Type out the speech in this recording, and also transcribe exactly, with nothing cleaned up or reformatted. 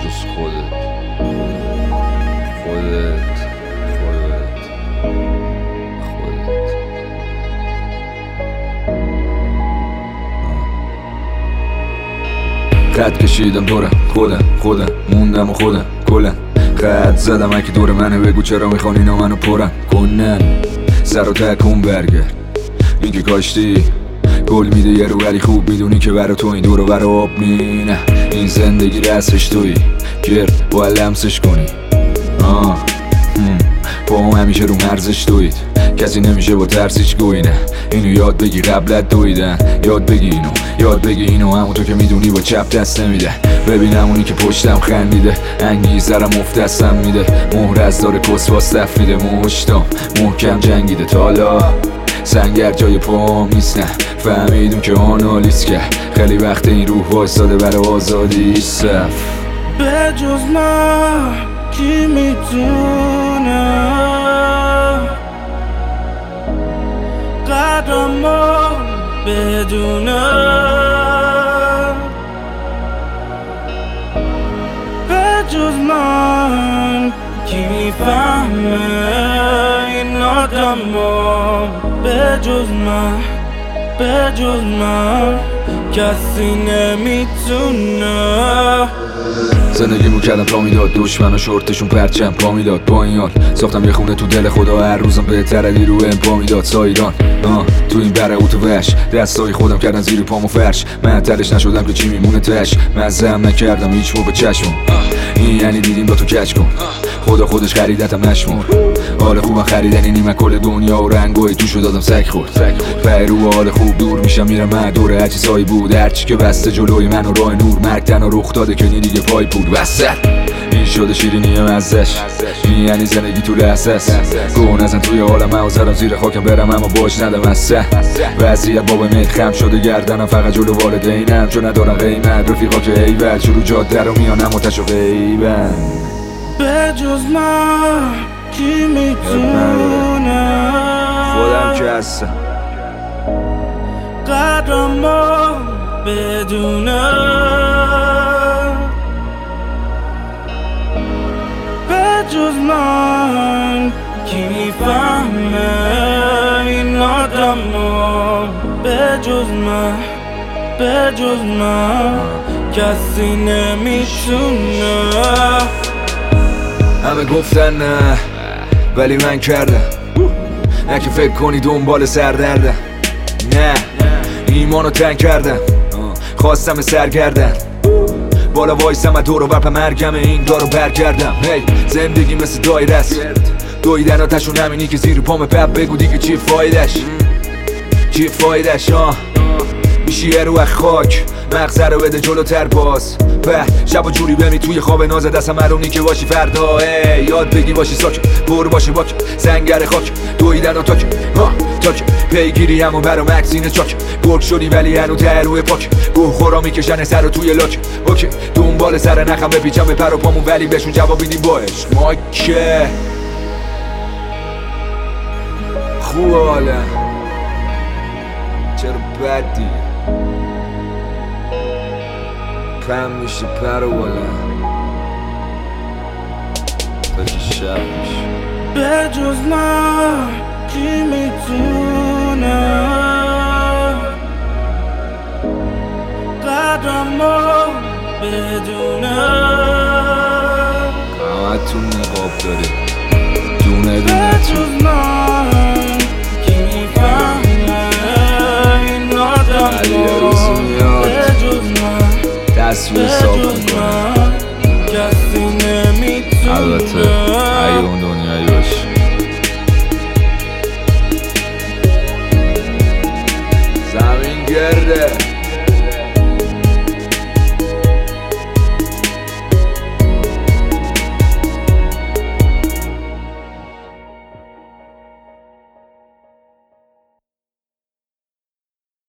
جز خودت خودت خودت خودت خط کشیدم دورم خودم خودم موندم و خودم کلم خط زدم اگه دور منه بگو چرا میخوان اینا منو پرم کنن سر و تکون برگرد این که کاشتی گل میده یه رو ولی خوب میدونی که برا تو این دور و برا آب مینه این زندگی رسش توی گرد باید لمسش کنی آه با هم همیشه رو مرزش دوید کسی نمیشه با ترسیش گوی نه اینو یاد بگی قبلت دویدن یاد بگی اینو یاد بگی اینو همون تو که میدونی با چپ دست نمیده ببینم اونی که پشتم خندیده انگیزرم افت دستم میده مهر از داره کس واستف میده مشتام محکم جنگیده تالا سنگر جای پام نیست نه فهمیدم که آنالیز کرد خیلی وقت این روح وایساده برای آزادی صف به جز من کی میتونه قدرمو بدونه به جز من کی میفهمه این آدمو به جز من به جز من کسی نمیتونه زندگیمو کردم تا میداد دشمن و شورتشون پرچم پا میداد با این حال ساختم یه خونه تو دل خدا هر روزم بهتر علی رو ام پا میداد سایران آه تو این بره اوت وش دستای خودم کردن زیر پامو فرش من تلش نشدم که چی میمونه تش مزهم نکردم هیچ موقع چشمم این یعنی دیدیم با تو کچ کن خدا خودش خریدتم نشمر حال خوبم خریدنی نیمه کل دنیا و رنگای توشو دادم سگ خورد فرو حال خوب دور میشم میرم من دور هرچی سایی بود هرچی که بسته جلوی من و راه نور مرگ تنها رخ داده که دیگه پای بود وسط این شده شیرینی مزش این یعنی زندگی تو لحظه است گون ازن توی حالم من زدم زیر خاکم برم اما باش ندم از سه وضعیت بابا میت خم شده گردنم فقط جلو والدینم چون ندارم قیمت رفیقا که ایول شروع جاده رو میانم متش و غیبن به جز من کی میتونه خودم که هستم قدرمو بدونه به جز من کی میفهمه این آدمو به جز من به جز من کسی نمیتونه همه گفتن نه ولی من کردم نه که فکر کنی دنبال سردردم نه ایمانو تنگ کردم خواستم سرگردن بالا وایسم و دور و برپ مرگم این دارو برگردم هی زندگی مثل دایره است دویدن آتشون همینی که زیر پام پپ بگو دیگه چی فایدش چی فایدش آه میشی یه رو خاک مغزه رو بده جلوتر باز به شب و جوری بمی توی خواب ناز دستم مرونی که باشی فردا ای یاد بگی باشی ساک پر باشی باک سنگر خاک دویدن و تاک ها تاک پیگیری همون برا مکسین چاک گرگ شدی ولی هنو ته روی پاک گوه خورا میکشن سر توی لاک اوکی دنبال سر نخم بپیچم به پر و پامون ولی بهشون جواب میدیم با عشق ما که خوب حالا چرا بدی پم میشه پر و بالا تا که شب میشه به جز من کی میتونه قدرمو بدونه همه تون نقاب داری دونه به دونه جز من کی میفهمه این علی آدمو روزی میاد به جز من تصویر